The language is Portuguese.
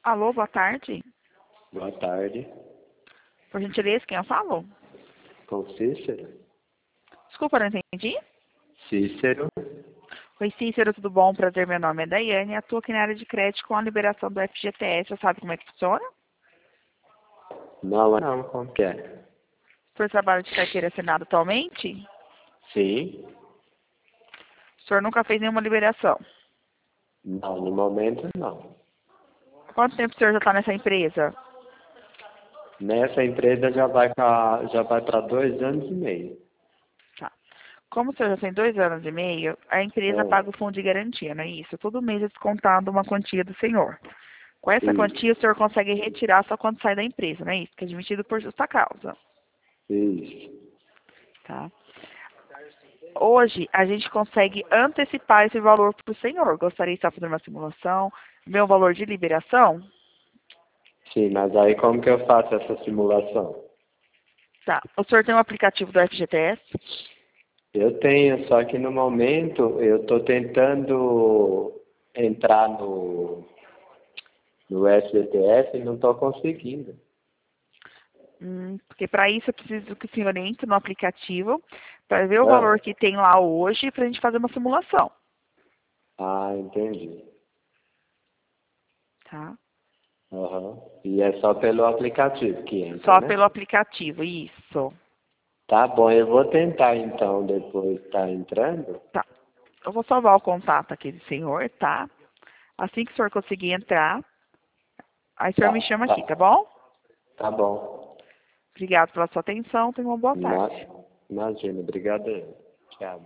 Alô, boa tarde. Boa tarde. Por gentileza, quem eu falo? Com Cícero? Desculpa, não entendi. Cícero? Oi, Cícero, tudo bom? Prazer, meu nome é Daiane. Atuo aqui na área de crédito com a liberação do FGTS. Você sabe como é que funciona? Não, como que é? O senhor trabalha de carteira assinada atualmente? Sim. O senhor nunca fez nenhuma liberação? Não, no momento não. Quanto tempo o senhor já está nessa empresa? Nessa empresa já vai para 2 anos e meio. Tá. Como o senhor já tem 2 anos e meio, a empresa Ah, paga o fundo de garantia, não é isso? Todo mês é descontado uma quantia do senhor. Com essa isso, quantia, o senhor consegue retirar só quando sai da empresa, não é isso? Que é admitido por justa causa. isso. Tá? Hoje, a gente consegue antecipar esse valor para o senhor. Gostaria de estar fazendo uma simulação, ver o valor de liberação? Sim, mas aí como que eu faço essa simulação? Tá. O senhor tem um aplicativo do FGTS? Eu tenho, só que no momento eu estou tentando entrar no SBTS e não estou conseguindo. Porque para isso eu preciso que o senhor entre no aplicativo para ver o Ah, valor que tem lá hoje para a gente fazer uma simulação. entendi. Tá? Aham. E é só pelo aplicativo que entra, Só né? pelo aplicativo, isso. Tá bom, eu vou tentar então depois tá entrando. Tá. Eu vou salvar o contato aqui do senhor, tá? Assim que o senhor conseguir entrar, aí o senhor me chama aqui, tá Tá. bom? Tá bom. Obrigado pela sua atenção. Tenha uma boa Ma- tarde. Imagina, obrigado aí. Tchau.